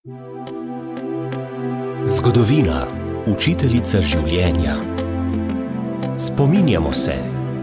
Zgodovina, učiteljica življenja. Spominjamo se.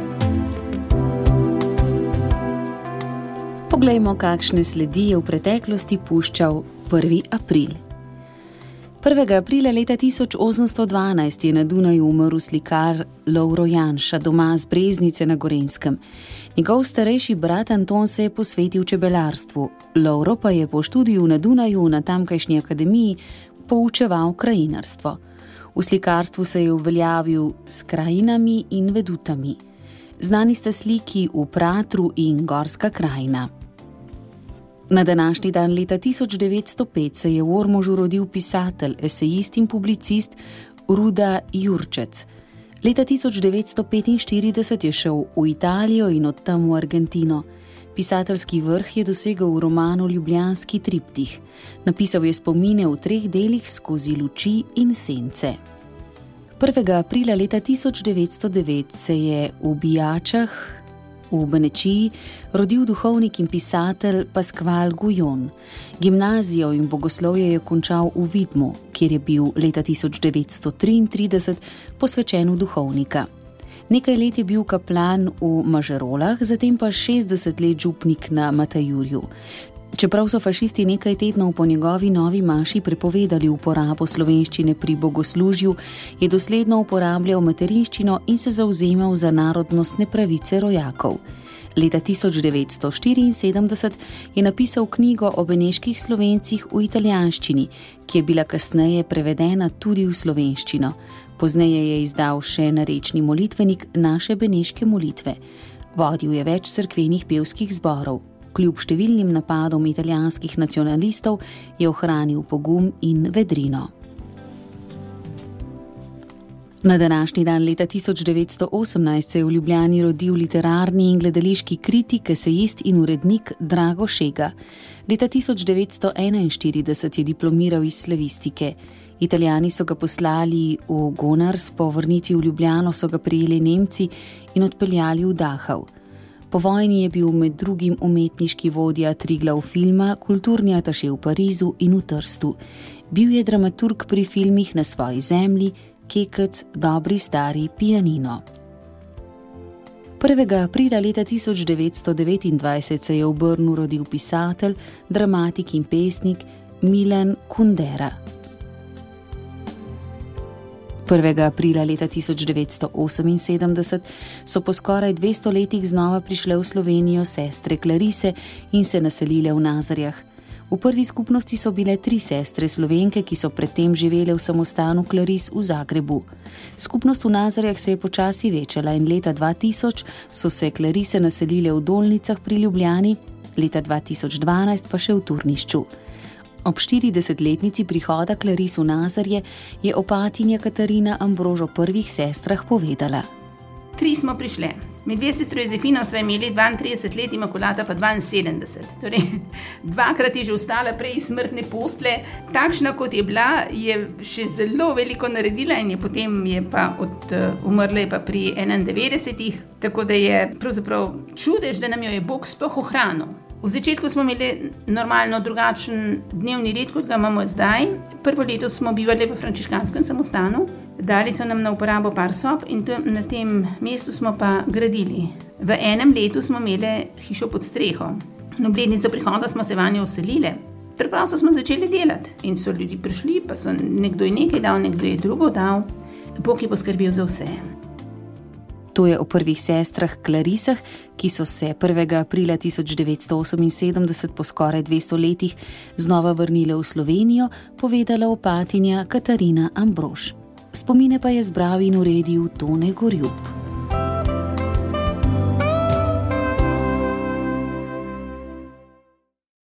Poglejmo, kakšne sledi je v preteklosti puščal 1. april. 1. aprila leta 1812 je na Dunaju umrl slikar Lovro Janša, doma z Breznice na Gorenjskem. Njegov starejši brat Anton se je posvetil čebelarstvu. Lovro pa je po študiju na Dunaju na tamkajšnji akademiji poučeval krajinarstvo. V slikarstvu se je uveljavil s krajinami in vedutami. Znani sta sliki V Pratru in Gorska krajina. Na današnji dan leta 1905 se je v Ormožu rodil pisatelj, esejist in publicist Ruda Jurčec. Leta 1945 je šel v Italijo in od tam v Argentino. Pisateljski vrh je dosegel v romanu Ljubljanski triptih. Napisal je spomine v 3 delih skozi luči in sence. 1. aprila leta 1909 se je v Bijačah v Benečiji rodil duhovnik in pisatelj Pasqual Gujon. Gimnazijo in bogoslovje je končal v Vidmu, kjer je bil leta 1933 posvečen v duhovnika. Nekaj let je bil kaplan v Mažerolah, zatem pa 60 let župnik na Matajurju. Čeprav so fašisti nekaj tednov po njegovi novi maši prepovedali uporabo slovenščine pri bogoslužju, je dosledno uporabljal materinščino in se zavzemal za narodnostne pravice rojakov. Leta 1974 je napisal knjigo o beneških Slovencih v italijanščini, ki je bila kasneje prevedena tudi v slovenščino. Pozneje je izdal še narečni molitvenik Naše beneške molitve. Vodil je več cerkvenih pevskih zborov. Kljub številnim napadom italijanskih nacionalistov je ohranil pogum in vedrino. Na današnji dan leta 1918 se je v Ljubljani rodil literarni in gledališki kritik, esejist in urednik Drago Šega. Leta 1941 je diplomiral iz slavistike. Italijani so ga poslali v Gonars, po vrnitvi v Ljubljano so ga prijeli Nemci in odpeljali v Dachau. Po vojni je bil med drugim umetniški vodja Triglav filma, kulturni ataše v Parizu in v Trstu. Bil je dramaturg pri filmih Na svoji zemlji, Kekec, Dobri stari pianino. 1. aprila leta 1929 se je v Brnu rodil pisatelj, dramatik in pesnik Milan Kundera. 1. aprila leta 1978 so po skoraj 200 letih znova prišle v Slovenijo sestre Klarise in se naselile v Nazarjah. V prvi skupnosti so bile 3 sestre Slovenke, ki so predtem živele v samostanu Klaris v Zagrebu. Skupnost v Nazarjah se je počasi večala in leta 2000 so se Klarise naselile v Dolnicah pri Ljubljani, leta 2012 pa še v Turnišču. Ob 40-letnici prihoda Klaris v Nazarje je opatinja Katarina Ambrož o prvih sestrah povedala. 3 smo prišle. Med 2 sestro Jozefino sva imeli 32 let, Imakulata pa 72. Torej, 2-krat je že ostala prej iz smrtne postle. Takšna, kot je bila, je še zelo veliko naredila in je potem pa umrla je pa pri 91. Tako da je pravzaprav čudež, da nam jo je Bog sploh ohranil. V začetku smo imeli normalno drugačen dnevni red, kot ga imamo zdaj. Prvo leto smo bivali v frančiškanskem samostanu. Dali so nam na uporabo par sob in na tem mestu smo pa gradili. V enem letu smo imeli hišo pod streho. Na obletnico prihoda smo se vanjo vselile. Preprosto smo začeli delati in so ljudi prišli, pa so nekdo je nekaj dal, nekdo je drugo dal. Bog je poskrbel za vse. To je o prvih sestrah Klarisah, ki so se 1. aprila 1978 po skoraj 200 letih znova vrnile v Slovenijo, povedala opatinja Katarina Ambrož. Spomine pa je zbral in uredil Tone Gorjup.